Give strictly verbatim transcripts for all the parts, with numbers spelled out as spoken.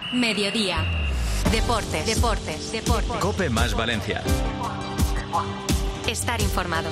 Mediodía. Deportes, deportes, deportes. COPE más Valencia. Estar informado.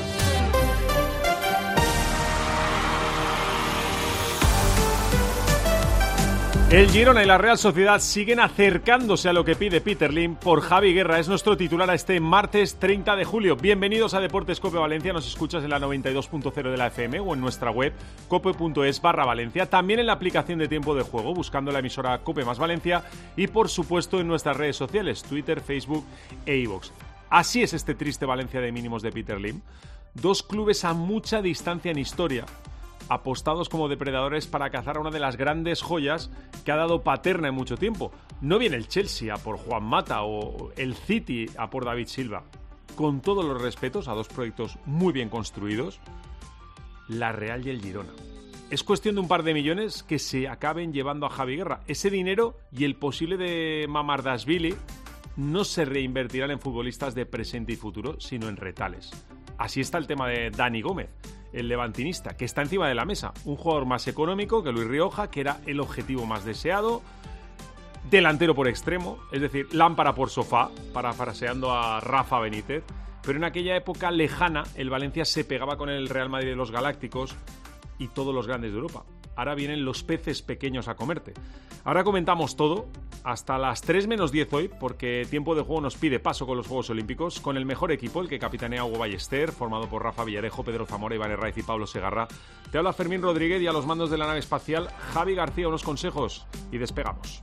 El Girona y la Real Sociedad siguen acercándose a lo que pide Peter Lim por Javi Guerra. Es nuestro titular a este martes treinta de julio. Bienvenidos a Deportes COPE Valencia. Nos escuchas en la noventa y dos punto cero de la F M o en nuestra web cope.es barra Valencia. También en la aplicación de Tiempo de Juego, buscando la emisora COPE más Valencia. Y por supuesto en nuestras redes sociales, Twitter, Facebook e iVoox. Así es este triste Valencia de mínimos de Peter Lim. Dos clubes a mucha distancia en historia, apostados como depredadores para cazar a una de las grandes joyas que ha dado Paterna en mucho tiempo. No viene el Chelsea a por Juan Mata o el City a por David Silva. Con todos los respetos a dos proyectos muy bien construidos, la Real y el Girona. Es cuestión de un par de millones que se acaben llevando a Javi Guerra. Ese dinero y el posible de Mamardashvili no se reinvertirán en futbolistas de presente y futuro, sino en retales. Así está el tema de Dani Gómez, el levantinista, que está encima de la mesa. Un jugador más económico que Luis Rioja, que era el objetivo más deseado. Delantero por extremo, es decir, lámpara por sofá, parafraseando a Rafa Benítez. Pero en aquella época lejana, el Valencia se pegaba con el Real Madrid de los Galácticos y todos los grandes de Europa. Ahora vienen los peces pequeños a comerte. Ahora comentamos todo, hasta las tres menos diez hoy, porque Tiempo de Juego nos pide paso con los Juegos Olímpicos, con el mejor equipo, el que capitanea Hugo Ballester, formado por Rafa Villarejo, Pedro Zamora, Iván Herraiz y Pablo Segarra. Te habla Fermín Rodríguez y a los mandos de la nave espacial, Javi García, unos consejos y despegamos.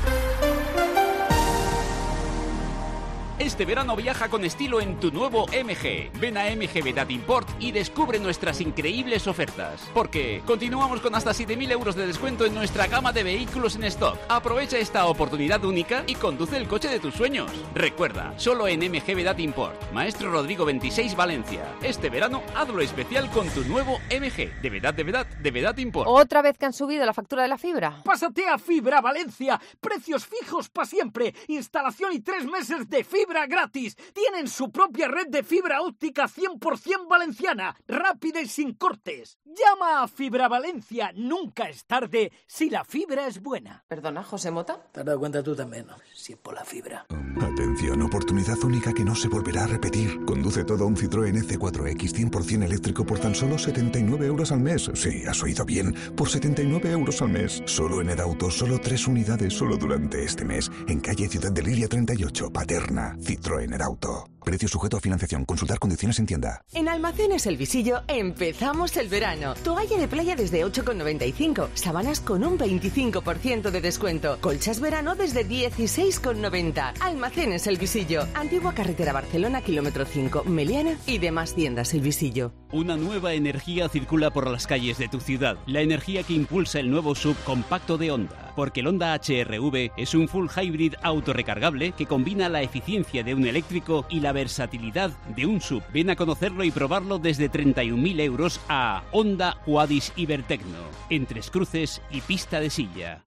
Este verano viaja con estilo en tu nuevo M G. Ven a M G Vedat Import y descubre nuestras increíbles ofertas. Porque continuamos con hasta siete mil euros de descuento en nuestra gama de vehículos en stock. Aprovecha esta oportunidad única y conduce el coche de tus sueños. Recuerda, solo en M G Vedat Import. Maestro Rodrigo veintiséis, Valencia. Este verano hazlo especial con tu nuevo M G. De Vedat, de Vedat, de Vedat Import. ¿Otra vez que han subido la factura de la fibra? Pásate a Fibra Valencia. Precios fijos para siempre. Instalación y tres meses de fibra gratis. Tienen su propia red de fibra óptica cien por ciento valenciana, rápida y sin cortes. Llama a Fibra Valencia. Nunca es tarde si la fibra es buena. Perdona, José Mota. Te has dado cuenta tú también, ¿no? Si es por la fibra. Atención, oportunidad única que no se volverá a repetir. Conduce todo un Citroën C cuatro X cien por ciento eléctrico por tan solo setenta y nueve euros al mes. Sí, has oído bien, por setenta y nueve euros al mes. Solo en Edauto, solo tres unidades, solo durante este mes. En calle Ciudad de Liria treinta y ocho, Paterna. Citroën Edauto. Precio sujeto a financiación. Consultar condiciones en tienda. En Almacenes El Visillo empezamos el verano. Toalla de playa desde ocho con noventa y cinco. Sábanas con un veinticinco por ciento de descuento. Colchas verano desde dieciséis con noventa. Almacenes El Visillo. Antigua carretera Barcelona, kilómetro cinco, Meliana y demás tiendas El Visillo. Una nueva energía circula por las calles de tu ciudad. La energía que impulsa el nuevo sub compacto de Honda. Porque el Honda H R V es un full hybrid autorrecargable que combina la eficiencia de un eléctrico y la versatilidad de un sub. Ven a conocerlo y probarlo desde treinta y un mil euros a Honda Huadis Ibertecno, en Tres Cruces y Pista de Silla.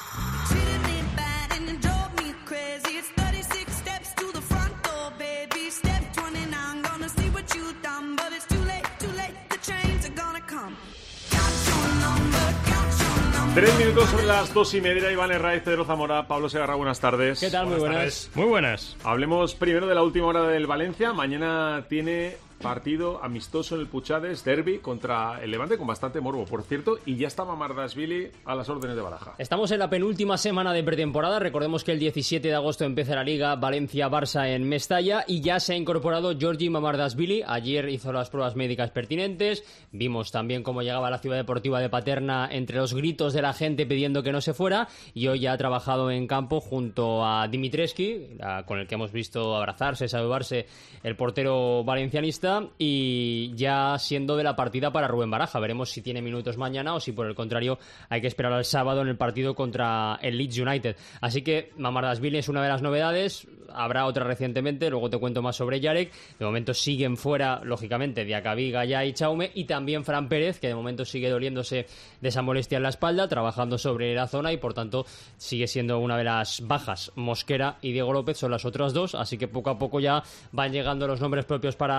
Tres minutos sobre las dos y media. Iván Herraiz, Pedro Zamora, Pablo Segarra, buenas tardes. ¿Qué tal? Muy buenas. buenas. Muy buenas. Hablemos primero de la última hora del Valencia. Mañana tiene partido amistoso en el Puchades, derbi contra el Levante, con bastante morbo, por cierto, y ya está Mamardashvili a las órdenes de Baraja. Estamos en la penúltima semana de pretemporada. Recordemos que el diecisiete de agosto empieza la Liga Valencia-Barça en Mestalla y ya se ha incorporado Giorgi Mamardashvili. Ayer hizo las pruebas médicas pertinentes. Vimos también cómo llegaba a la ciudad deportiva de Paterna entre los gritos de la gente pidiendo que no se fuera, y hoy ya ha trabajado en campo junto a Dimitrescu, con el que hemos visto abrazarse, saludarse el portero valencianista, y ya siendo de la partida para Rubén Baraja. Veremos si tiene minutos mañana o si por el contrario hay que esperar al sábado en el partido contra el Leeds United. Así que Mamardashvili es una de las novedades. Habrá otra recientemente, luego te cuento más sobre Yarek. De momento siguen fuera, lógicamente, Diacabí, Gallá y Chaume, y también Fran Pérez, que de momento sigue doliéndose de esa molestia en la espalda, trabajando sobre la zona, y por tanto sigue siendo una de las bajas. Mosquera y Diego López son las otras dos, así que poco a poco ya van llegando los nombres propios para Baraja.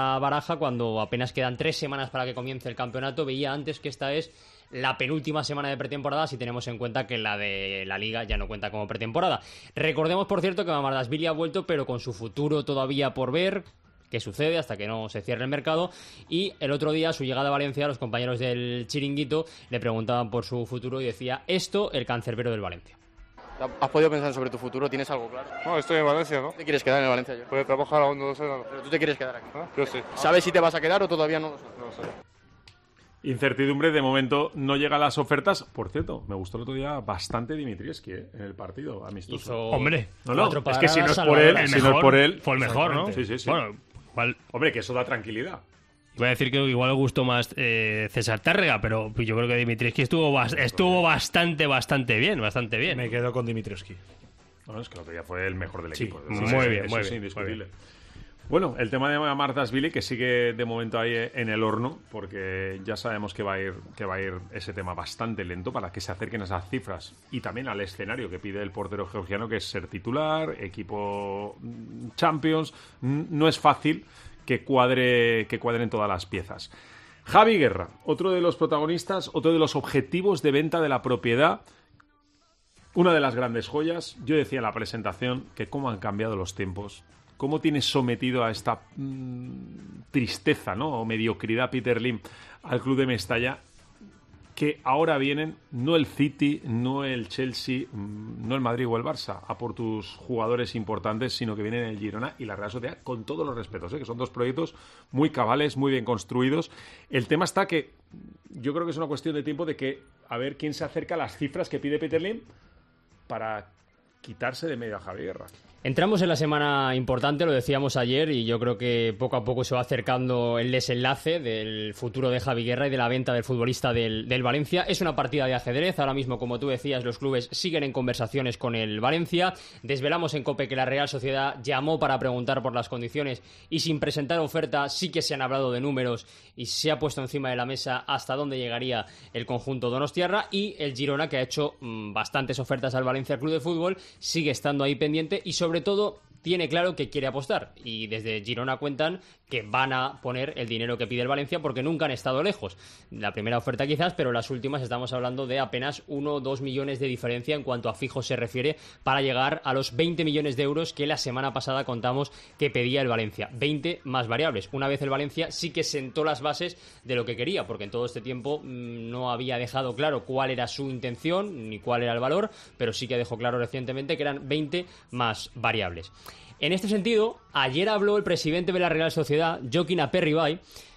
baraja cuando apenas quedan tres semanas para que comience el campeonato. Veía antes que esta es la penúltima semana de pretemporada, si tenemos en cuenta que la de la Liga ya no cuenta como pretemporada. Recordemos, por cierto, que Mamardashvili ha vuelto, pero con su futuro todavía por ver qué sucede hasta que no se cierre el mercado. Y el otro día, a su llegada a Valencia, los compañeros del Chiringuito le preguntaban por su futuro y decía esto el cancerbero del Valencia. ¿Has podido pensar sobre tu futuro? ¿Tienes algo claro? No, estoy en Valencia, ¿no? ¿Te quieres quedar en Valencia yo? Puedes trabajar aún no lo sé nada. ¿Pero tú te quieres quedar aquí? ¿Ah? Yo sí. ¿Sabes si te vas a quedar o todavía no lo sabes? No lo sé. Incertidumbre, de momento no llegan las ofertas. Por cierto, me gustó el otro día bastante Dimitrievski, ¿eh? En el partido amistoso. Hizo Hombre, no, no, es que si no es por él, el si mejor, no es por él, fue el mejor, ¿no? Sí, sí, sí. Bueno, igual, hombre, que eso da tranquilidad. voy a decir que igual le gustó más eh, César Tárrega, pero yo creo que Dimitrievski estuvo, bas- estuvo bastante, bastante bien, bastante bien. Me quedo con Dimitrievski. No, es que el otro día fue el mejor del Sí, equipo. muy Sí, bien, eso muy es bien, indiscutible. muy bien. Bueno, el tema de Mamardashvili, que sigue de momento ahí en el horno, porque ya sabemos que va a ir que va a ir ese tema bastante lento para que se acerquen a esas cifras y también al escenario que pide el portero georgiano, que es ser titular, equipo Champions. No es fácil que cuadre que cuadren todas las piezas. Javi Guerra, otro de los protagonistas, otro de los objetivos de venta de la propiedad. Una de las grandes joyas. Yo decía en la presentación que cómo han cambiado los tiempos, cómo tiene sometido a esta mmm, tristeza, ¿no? O mediocridad Peter Lim al club de Mestalla, que ahora vienen no el City, no el Chelsea, mmm, no el Madrid o el Barça a por tus jugadores importantes, sino que vienen el Girona y la Real Sociedad, con todos los respetos, ¿eh? Que son dos proyectos muy cabales, muy bien construidos. El tema está que yo creo que es una cuestión de tiempo de que a ver quién se acerca a las cifras que pide Peter Lim para quitarse de medio a Javi Guerra. Entramos en la semana importante, lo decíamos ayer, y yo creo que poco a poco se va acercando el desenlace del futuro de Javi Guerra y de la venta del futbolista del, del Valencia. Es una partida de ajedrez. Ahora mismo, como tú decías, los clubes siguen en conversaciones con el Valencia. Desvelamos en COPE que la Real Sociedad llamó para preguntar por las condiciones y sin presentar oferta sí que se han hablado de números y se ha puesto encima de la mesa hasta dónde llegaría el conjunto donostiarra, y el Girona, que ha hecho mmm, bastantes ofertas al Valencia Club de Fútbol, sigue estando ahí pendiente y sobre Sobre todo tiene claro que quiere apostar, y desde Girona cuentan que van a poner el dinero que pide el Valencia porque nunca han estado lejos. La primera oferta quizás, pero las últimas estamos hablando de apenas uno o dos millones de diferencia en cuanto a fijos se refiere, para llegar a los veinte millones de euros que la semana pasada contamos que pedía el Valencia. veinte más variables. Una vez el Valencia sí que sentó las bases de lo que quería, porque en todo este tiempo mmm, no había dejado claro cuál era su intención ni cuál era el valor, pero sí que dejó claro recientemente que eran veinte más variables. En este sentido, ayer habló el presidente de la Real Sociedad, Joaquín Aperribay,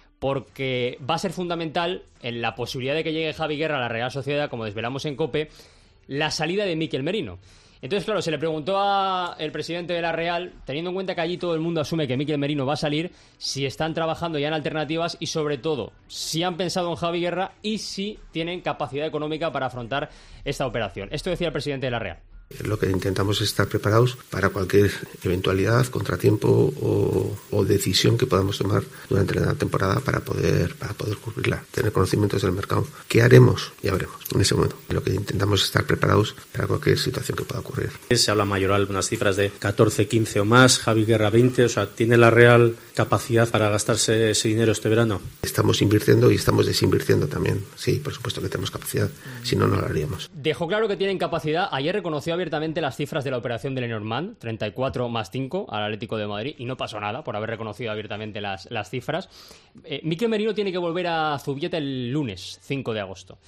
porque va a ser fundamental en la posibilidad de que llegue Javi Guerra a la Real Sociedad, como desvelamos en COPE, la salida de Mikel Merino. Entonces, claro, se le preguntó al presidente de la Real, teniendo en cuenta que allí todo el mundo asume que Mikel Merino va a salir, si están trabajando ya en alternativas y, sobre todo, si han pensado en Javi Guerra y si tienen capacidad económica para afrontar esta operación. Esto decía el presidente de la Real. Lo que intentamos es estar preparados para cualquier eventualidad, contratiempo o, o decisión que podamos tomar durante la temporada para poder para poder cubrirla, tener conocimientos del mercado. ¿Qué haremos? Ya veremos en ese momento. Lo que intentamos es estar preparados para cualquier situación que pueda ocurrir. Se habla mayoral, unas cifras de catorce, quince o más, Javi Guerra veinte, o sea, ¿tiene la Real capacidad para gastarse ese dinero este verano? Estamos invirtiendo y estamos desinvirtiendo también. Sí, por supuesto que tenemos capacidad, si no, no lo haríamos. Dejó claro que tienen capacidad. Ayer reconoció abiertamente las cifras de la operación de Lenormand, treinta y cuatro más cinco al Atlético de Madrid, y no pasó nada por haber reconocido abiertamente las, las cifras. Eh, Mikel Merino tiene que volver a Zubieta el lunes cinco de agosto.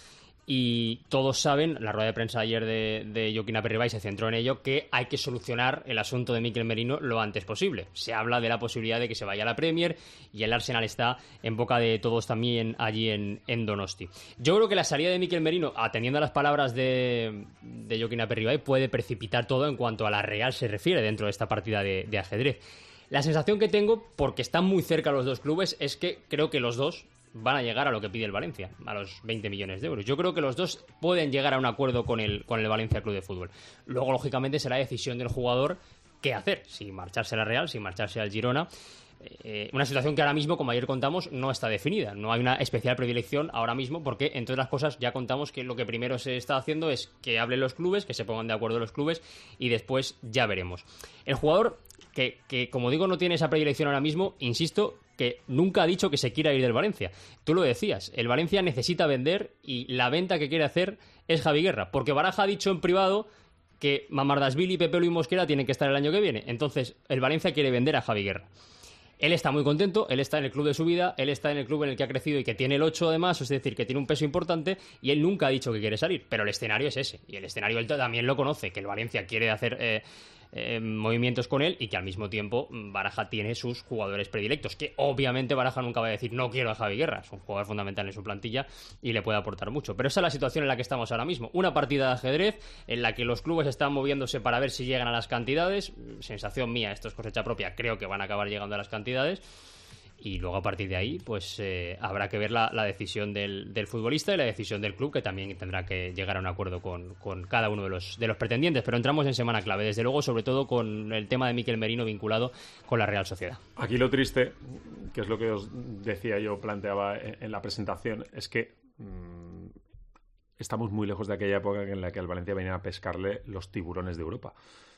Y todos saben, la rueda de prensa ayer de, de Joaquín Aperribay se centró en ello, que hay que solucionar el asunto de Mikel Merino lo antes posible. Se habla de la posibilidad de que se vaya a la Premier y el Arsenal está en boca de todos también allí en, en Donosti. Yo creo que la salida de Mikel Merino, atendiendo a las palabras de, de Joaquín Aperribay, puede precipitar todo en cuanto a la Real se refiere dentro de esta partida de, de ajedrez. La sensación que tengo, porque están muy cerca los dos clubes, es que creo que los dos van a llegar a lo que pide el Valencia, a los veinte millones de euros. Yo creo que los dos pueden llegar a un acuerdo con el, con el Valencia Club de Fútbol. Luego, lógicamente, será decisión del jugador qué hacer, si marcharse a la Real, si marcharse al Girona. Eh, una situación que ahora mismo, como ayer contamos, no está definida. No hay una especial predilección ahora mismo porque, entre otras cosas, ya contamos que lo que primero se está haciendo es que hablen los clubes, que se pongan de acuerdo los clubes, y después ya veremos. El jugador, que, que como digo, no tiene esa predilección ahora mismo, insisto, que nunca ha dicho que se quiera ir del Valencia. Tú lo decías, el Valencia necesita vender y la venta que quiere hacer es Javi Guerra, porque Baraja ha dicho en privado que Mamardashvili, Pepe Luis Mosquera tienen que estar el año que viene. Entonces, el Valencia quiere vender a Javi Guerra. Él está muy contento, él está en el club de su vida, él está en el club en el que ha crecido y que tiene el ocho además, es decir, que tiene un peso importante, y él nunca ha dicho que quiere salir, pero el escenario es ese, y el escenario él también lo conoce, que el Valencia quiere hacer eh, eh, movimientos con él y que al mismo tiempo Baraja tiene sus jugadores predilectos, que obviamente Baraja nunca va a decir no quiero a Javi Guerra, es un jugador fundamental en su plantilla y le puede aportar mucho, pero esa es la situación en la que estamos ahora mismo, una partida de ajedrez en la que los clubes están moviéndose para ver si llegan a las cantidades, sensación mía, esto es cosecha propia, creo que van a acabar llegando a las cantidades. Y luego a partir de ahí pues eh, habrá que ver la, la decisión del, del futbolista y la decisión del club, que también tendrá que llegar a un acuerdo con, con cada uno de los, de los pretendientes, pero entramos en semana clave, desde luego, sobre todo con el tema de Mikel Merino vinculado con la Real Sociedad. Aquí lo triste, que es lo que os decía yo, planteaba en, en la presentación, es que mmm, estamos muy lejos de aquella época en la que al Valencia venía a pescarle los tiburones de Europa.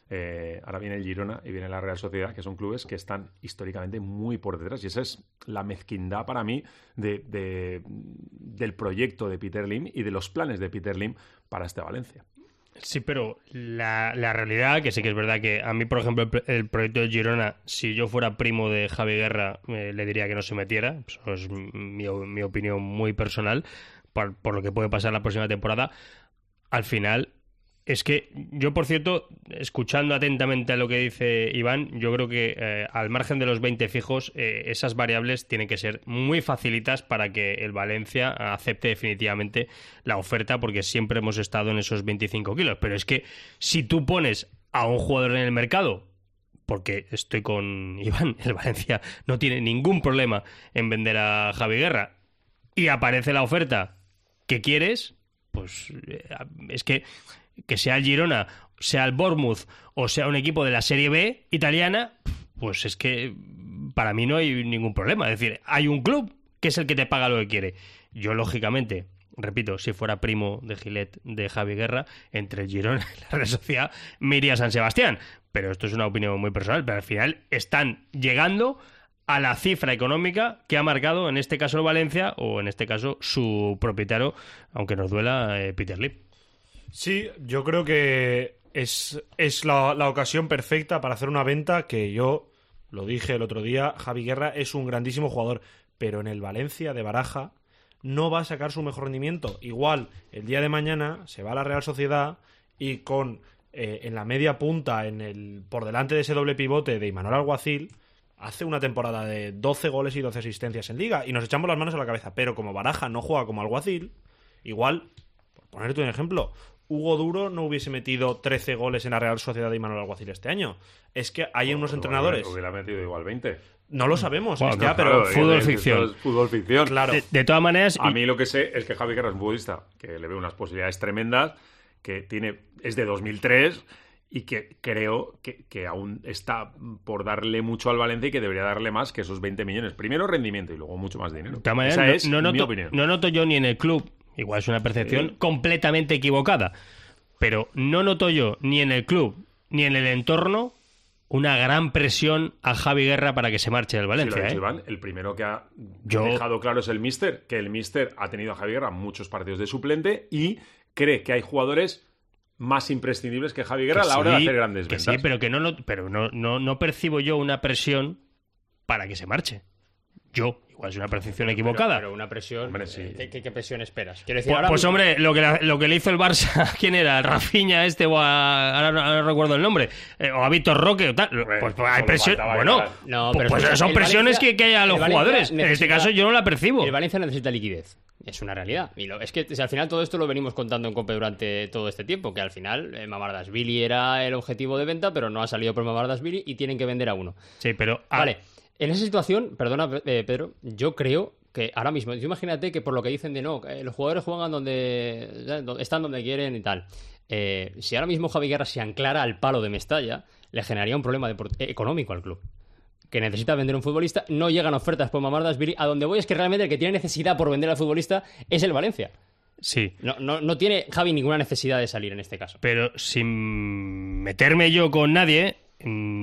Eh, ahora viene el Girona y viene la Real Sociedad, que son clubes que están históricamente muy por detrás, y esa es la mezquindad para mí de, de, del proyecto de Peter Lim y de los planes de Peter Lim para este Valencia. Sí, pero la, la realidad, que sí que es verdad que a mí, por ejemplo, el, el proyecto de Girona, si yo fuera primo de Javi Guerra, eh, le diría que no se metiera. Eso es mi, mi opinión muy personal, por, por lo que puede pasar la próxima temporada. Al final, es que yo, por cierto, escuchando atentamente a lo que dice Iván, yo creo que eh, al margen de los veinte fijos, eh, esas variables tienen que ser muy facilitas para que el Valencia acepte definitivamente la oferta, porque siempre hemos estado en esos veinticinco kilos. Pero es que si tú pones a un jugador en el mercado, porque estoy con Iván, el Valencia no tiene ningún problema en vender a Javi Guerra, y aparece la oferta que quieres, pues eh, es que que sea el Girona, sea el Bournemouth o sea un equipo de la Serie B italiana, pues es que para mí no hay ningún problema. Es decir, hay un club que es el que te paga lo que quiere. Yo, lógicamente, repito, si fuera primo de Gilet de Javi Guerra, entre el Girona y la Real Sociedad me iría a San Sebastián. Pero esto es una opinión muy personal. Pero al final están llegando a la cifra económica que ha marcado, en este caso el Valencia, o en este caso su propietario, aunque nos duela, eh, Peter Lim. Sí, yo creo que es, es la, la ocasión perfecta para hacer una venta, que yo lo dije el otro día, Javi Guerra es un grandísimo jugador, pero en el Valencia de Baraja no va a sacar su mejor rendimiento. Igual, el día de mañana se va a la Real Sociedad y con eh, en la media punta, en el por delante de ese doble pivote de Imanol Alguacil, hace una temporada de doce goles y doce asistencias en Liga y nos echamos las manos a la cabeza. Pero como Baraja no juega como Alguacil, igual, por ponerte un ejemplo, Hugo Duro no hubiese metido trece goles en la Real Sociedad de Imanol Alguacil este año. Es que hay unos entrenadores... Hubiera metido igual veinte. No lo sabemos, bueno, es no, ya, claro, pero... Fútbol es, ficción. Es fútbol ficción. Claro. De, de todas maneras... A mí lo que sé es que Javi Guerra es un futbolista que le veo unas posibilidades tremendas, que tiene es de dos mil tres y que creo que, que aún está por darle mucho al Valencia y que debería darle más que esos veinte millones. Primero rendimiento y luego mucho más dinero. De todas maneras, Esa no, es no noto, mi opinión. No noto yo ni en el club, igual es una percepción Sí. completamente equivocada, pero no noto yo ni en el club ni en el entorno una gran presión a Javi Guerra para que se marche del Valencia. Sí, lo ha dicho ¿eh? Iván, el primero que ha Yo... dejado claro es el míster, que el míster ha tenido a Javi Guerra muchos partidos de suplente y cree que hay jugadores más imprescindibles que Javi Guerra Que a la hora sí, de hacer grandes que ventas. sí, pero que no, no, pero no, no, no percibo yo una presión para que se marche. Yo, igual es una percepción equivocada. Pero, pero una presión... Hombre, sí. ¿qué, qué, qué presión esperas? Quiero decir, Pues, ahora pues mismo- hombre, lo que, la- lo que le hizo el Barça, ¿quién era? ¿Rafinha este o a, ahora, no, ahora no recuerdo el nombre? Eh, ¿O a Víctor Roque o tal? Pues, pues hay solo presión. faltaba Bueno, llegar. No, pues, pero pues escucha, son el presiones Valencia- que, que hay a los el Valencia jugadores. En este necesita- caso yo no la percibo. El Valencia necesita liquidez. Es una realidad. Y lo, es que si al final todo esto lo venimos contando en COPE durante todo este tiempo, que al final eh, Mamardashvili era el objetivo de venta, pero no ha salido por Mamardashvili y tienen que vender a uno. Sí, pero... ah, Vale, en esa situación, perdona eh, Pedro, yo creo que ahora mismo, tú imagínate que por lo que dicen de no, eh, los jugadores juegan donde, eh, donde están donde quieren y tal. Eh, si ahora mismo Javi Guerra se anclara al palo de Mestalla, le generaría un problema deport- eh, económico al club. Que necesita vender un futbolista, no llegan ofertas por Mamardashvili. A donde voy es que realmente el que tiene necesidad por vender al futbolista es el Valencia. Sí. No, no, no tiene Javi ninguna necesidad de salir en este caso. Pero sin meterme yo con nadie, mm,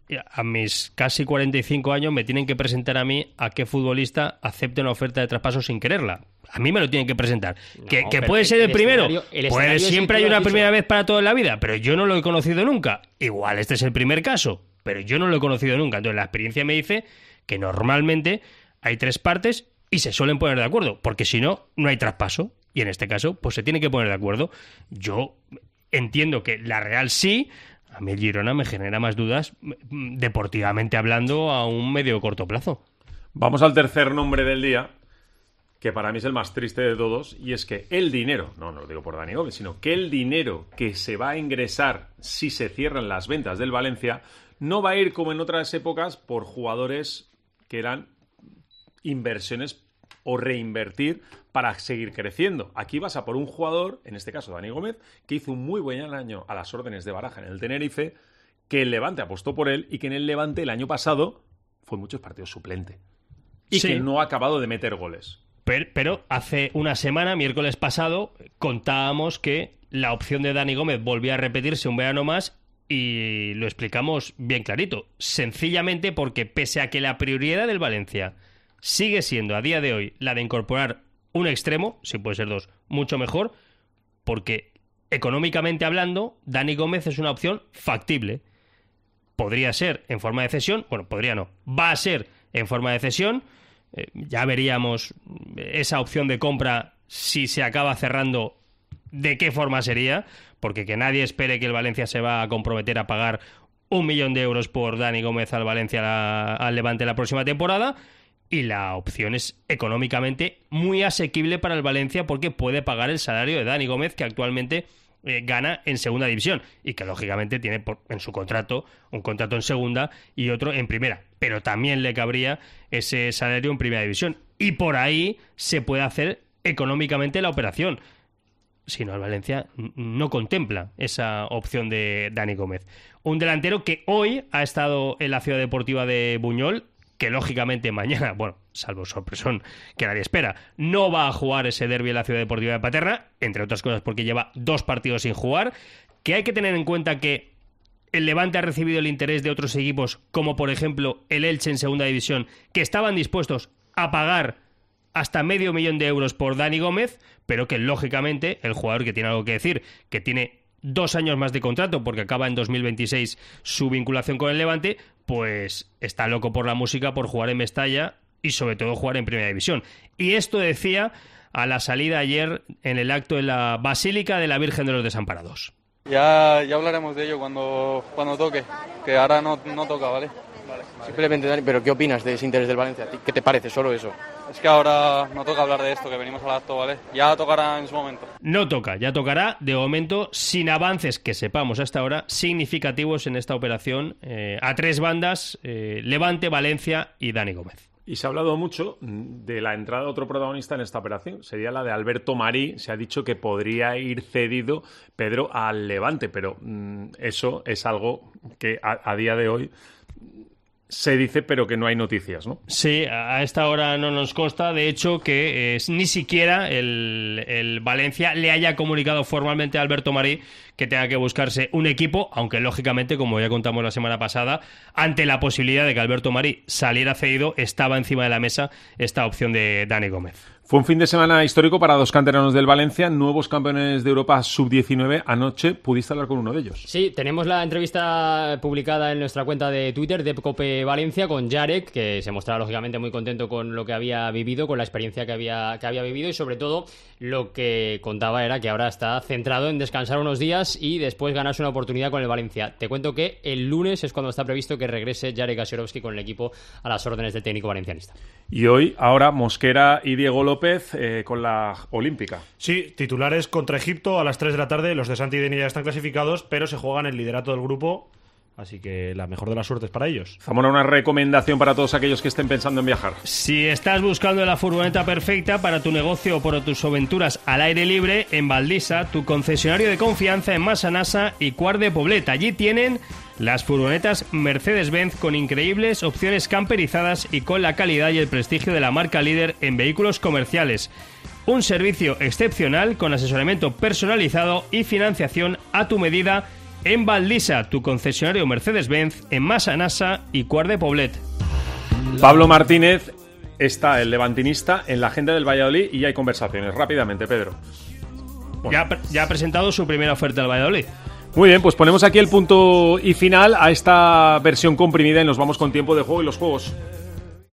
a mis casi cuarenta y cinco años me tienen que presentar a mí a qué futbolista acepte una oferta de traspaso sin quererla. A mí me lo tienen que presentar. No, ¿Que, que pero puede ser el, el primero? escenario- el Pues escenario siempre es que hay tú lo una has primera dicho. vez para toda la vida, pero yo no lo he conocido nunca. Igual este es el primer caso, pero yo no lo he conocido nunca. Entonces la experiencia me dice que normalmente hay tres partes y se suelen poner de acuerdo, porque si no, no hay traspaso. Y en este caso, pues se tiene que poner de acuerdo. Yo entiendo que la Real sí. A mí el Girona me genera más dudas, mm, deportivamente hablando, a un medio corto plazo. Vamos al tercer nombre del día, que para mí es el más triste de todos, y es que el dinero, no, no lo digo por Dani Gómez, sino que el dinero que se va a ingresar si se cierran las ventas del Valencia no va a ir como en otras épocas por jugadores que eran inversiones o reinvertir para seguir creciendo. Aquí vas a por un jugador, en este caso Dani Gómez, que hizo un muy buen año a las órdenes de Baraja en el Tenerife, que el Levante apostó por él y que en el Levante el año pasado fue muchos partidos suplente. Y Sí. que no ha acabado de meter goles. Pero, pero hace una semana, miércoles pasado, contábamos que la opción de Dani Gómez volvía a repetirse un verano más y lo explicamos bien clarito. Sencillamente porque pese a que la prioridad del Valencia sigue siendo a día de hoy la de incorporar un extremo, si puede ser dos, mucho mejor, porque económicamente hablando, Dani Gómez es una opción factible. Podría ser en forma de cesión, bueno, podría no, va a ser en forma de cesión. Eh, ya veríamos esa opción de compra si se acaba cerrando, de qué forma sería, porque que nadie espere que el Valencia se va a comprometer a pagar un millón de euros por Dani Gómez al Valencia la, al Levante la próxima temporada, y la opción es económicamente muy asequible para el Valencia porque puede pagar el salario de Dani Gómez, que actualmente eh, gana en segunda división y que lógicamente tiene por, en su contrato un contrato en segunda y otro en primera, pero también le cabría ese salario en primera división y por ahí se puede hacer económicamente la operación. Si no, el Valencia no contempla esa opción de Dani Gómez. Un delantero que hoy ha estado en la Ciudad Deportiva de Buñol, que lógicamente mañana, bueno, salvo sorpresón que nadie espera, no va a jugar ese derbi en la Ciudad Deportiva de Paterna, entre otras cosas porque lleva dos partidos sin jugar, que hay que tener en cuenta que el Levante ha recibido el interés de otros equipos, como por ejemplo el Elche en segunda división, que estaban dispuestos a pagar hasta medio millón de euros por Dani Gómez, pero que lógicamente el jugador que tiene algo que decir, que tiene dos años más de contrato porque acaba en dos mil veintiséis su vinculación con el Levante, pues está loco por la música, por jugar en Mestalla y sobre todo jugar en Primera División. Y esto decía a la salida ayer en el acto en la Basílica de la Virgen de los Desamparados. Ya, ya hablaremos de ello cuando, cuando toque, que ahora no, no toca, ¿vale? Vale. Simplemente, Dani, pero ¿qué opinas de ese interés del Valencia? ¿Qué te parece solo eso? Es que ahora no toca hablar de esto, que venimos al acto, ¿vale? Ya tocará en su momento. No toca, ya tocará, de momento, sin avances que sepamos hasta ahora significativos en esta operación, eh, a tres bandas, eh, Levante, Valencia y Dani Gómez. Y se ha hablado mucho de la entrada de otro protagonista en esta operación. Sería la de Alberto Marí. Se ha dicho que podría ir cedido Pedro al Levante, pero mmm, eso es algo que a, a día de hoy se dice, pero que no hay noticias, ¿no? Sí, a esta hora no nos consta, de hecho, que eh, ni siquiera el, el Valencia le haya comunicado formalmente a Alberto Marí que tenga que buscarse un equipo, aunque lógicamente, como ya contamos la semana pasada, ante la posibilidad de que Alberto Marí saliera cedido, estaba encima de la mesa esta opción de Dani Gómez. Fue un fin de semana histórico para dos canteranos del Valencia, nuevos campeones de Europa sub diecinueve. Anoche pudiste hablar con uno de ellos. Sí, tenemos la entrevista publicada en nuestra cuenta de Twitter de Cope Valencia con Jarek, que se mostraba lógicamente muy contento con lo que había vivido, con la experiencia que había, que había vivido y sobre todo lo que contaba era que ahora está centrado en descansar unos días y después ganarse una oportunidad con el Valencia. Te cuento que el lunes es cuando está previsto que regrese Jarek Asierovski con el equipo a las órdenes del técnico valencianista. Y hoy, ahora, Mosquera y Diego López eh, con la Olímpica. Sí, titulares contra Egipto a las tres de la tarde. Los de Santi Deni ya están clasificados, pero se juegan el liderato del grupo. Así que la mejor de las suertes para ellos. Zamora, una recomendación para todos aquellos que estén pensando en viajar. Si estás buscando la furgoneta perfecta para tu negocio o para tus aventuras al aire libre, en Valdisa, tu concesionario de confianza en Massanassa y Quart de Poblet. Allí tienen las furgonetas Mercedes-Benz con increíbles opciones camperizadas y con la calidad y el prestigio de la marca líder en vehículos comerciales. Un servicio excepcional con asesoramiento personalizado y financiación a tu medida en Valdisa, tu concesionario Mercedes-Benz, en Massanassa y Quart de Poblet. Pablo Martínez está, el levantinista, en la agenda del Valladolid y hay conversaciones. Rápidamente, Pedro. Bueno. Ya, ya ha presentado su primera oferta al Valladolid. Muy bien, pues ponemos aquí el punto y final a esta versión comprimida y nos vamos con tiempo de juego y los juegos.